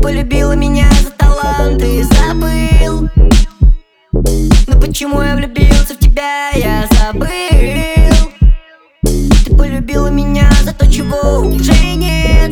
полюбила меня за талант и забыл. Но почему я влюбился в тебя, я забыл. Ты полюбила меня за то, чего уже нет.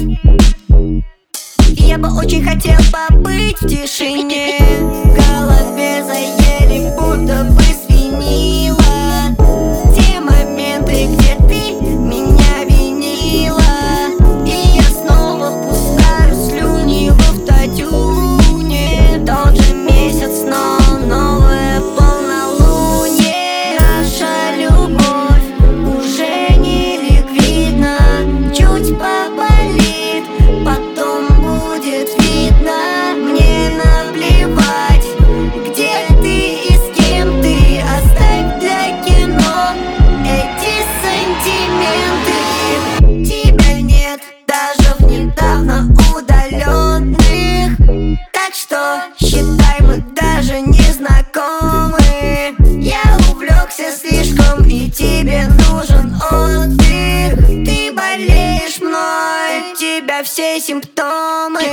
И я бы очень хотел побыть в тишине. В голове заели, будто бы свинила те моменты, где ты меня винила. И я снова пускаю слюни в автотюне. Тот же месяц, но новое полнолуние. Наша любовь уже не ликвидна. Чуть поболит, потом будет видно. Мне наплевать, где ты и с кем ты. Оставь для кино эти сантименты. Тебя нет даже в недавно удаленных. Так что считай, мы даже не знакомы. Я увлекся слишком, и тебе нужен отдых. Ты болеешь мной, у тебя все симптомы.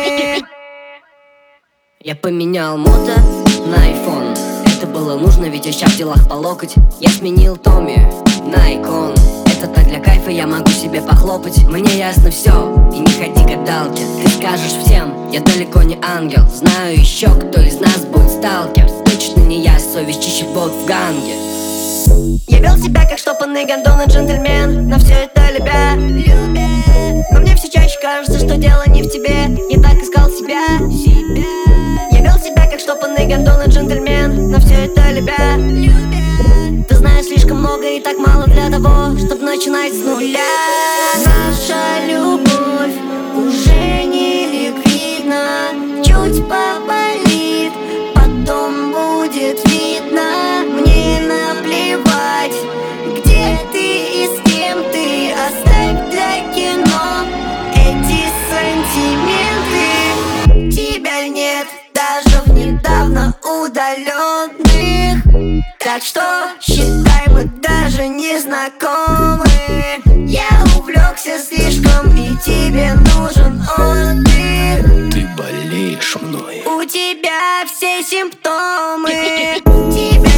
Я поменял мото на iPhone. Это было нужно, ведь я ща в делах по локоть. Я сменил Томми на икон. Это так для кайфа, я могу себе похлопать. Мне ясно все, и не ходи гадалки. Ты скажешь всем, я далеко не ангел. Знаю еще, кто из нас будет сталкер. Точно не я, совесть чище бот в ганге. Я вел себя как штопанный гондон и джентльмен, но все это любя. Но мне все чаще кажется, что дело не в тебе. Я так искал себя. Я вел себя как штопанный гондон и джентльмен, но все это любя. Ты знаешь слишком много и так мало для того, чтобы начинать с нуля. Наша любовь уже не ликвидна. Чуть поболит, потом будет видно. Мне наплевать, где ты и с кем ты. Оставь для кино эти сантименты. Тебя нет даже в недавно удаленных. Так что считай, мы даже не знакомы. Я увлекся слишком, и тебе нужен отдых. Ты болеешь мной. У тебя все симптомы. Тебя